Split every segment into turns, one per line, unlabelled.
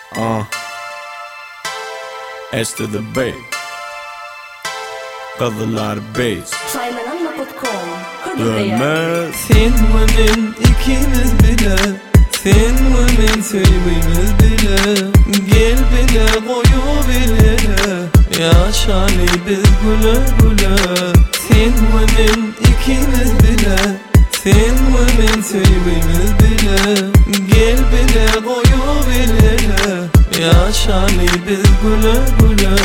S to the B. Kadınlar base. Dönmez.
Sen ve ben ikimiz bile, sen ve ben sevgimiz bile, gel bile koyu bile, yaşali biz güle güle. Sen ve ben ikimiz bile, sen ve ben sevgimiz bile, gel bile koyu bile, yaşali biz güle güle.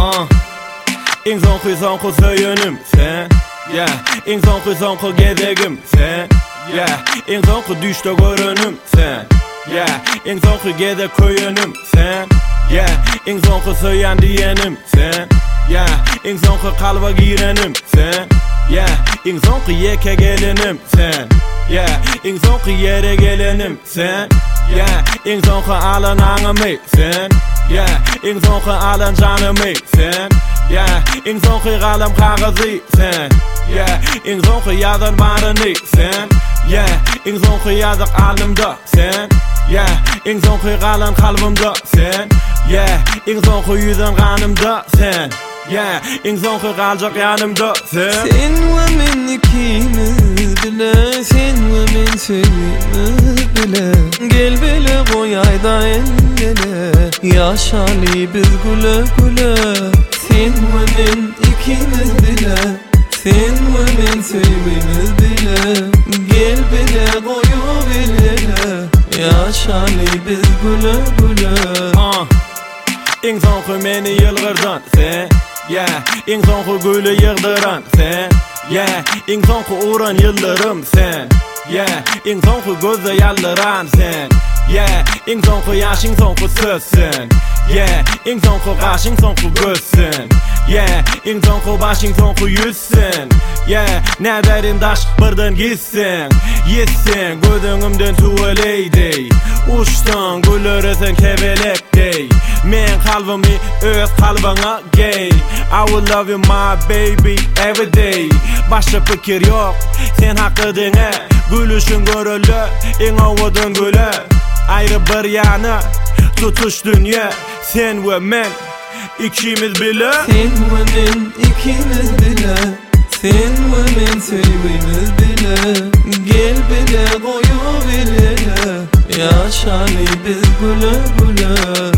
İnsan kızan söyünüm sen. Yeah, insan kızan gezegim sen. Yeah, insan düşte görünüm sen. Yeah, insan gede köyünüm sen. Yeah, insan söyyan diyenim sen. Yeah, insan kalba girenim sen. Yeah, insan yeke gelenim sen. Yeah, insan yere gelenim sen. Yeah, insan alan anımı sen. Yeah, insan alan canımı sen. Yeah, insan kalem kağızı sen. Yeah, insan yazan varını sen. Yeah, insan yazık alimde sen. Yeah, insan kalem kalbimde sen. Yeah, insan yüzün kanımda sen. Yeah, insan kalacak yanımda sen.
Sen ve ben ikimiz bile, sen ve ben sevgimiz bile, gel bile koy ayda engele, yaşali biz güle güle. Sen ve ben ikimiz bile, sen ve ben sevgimiz bile, gel bile koyu bile, yaşali biz güle güle.
İnsan beni yılgırdan sen. Yeah, insan gülü yığdıran sen. Yeah, insan uğran yıldırım sen. Yeah, insan gözde yaldıran sen. Yeah, insan yaş insan sözsün. Yeah, insan kaş insan gözsün. Yeah, insan baş insan yüzsün. Yeah, ne derin daş birden gitsin. Yitsin gözünümden tuvaleydi. Uçtan gülürüsün kebelekti. Men kalbimi öz kalbana gay. I will love you my baby every day. Başka fikir yok sen hakkıdığına. Gülüşün görülü en avudun gülü. Ayrı bir yana tutuş dünya. Sen ve men ikimiz bile.
Sen ve ben ikimiz bile, sen ve ben sevgimiz bile, gel bile koyu bile, yaşali biz güle güle.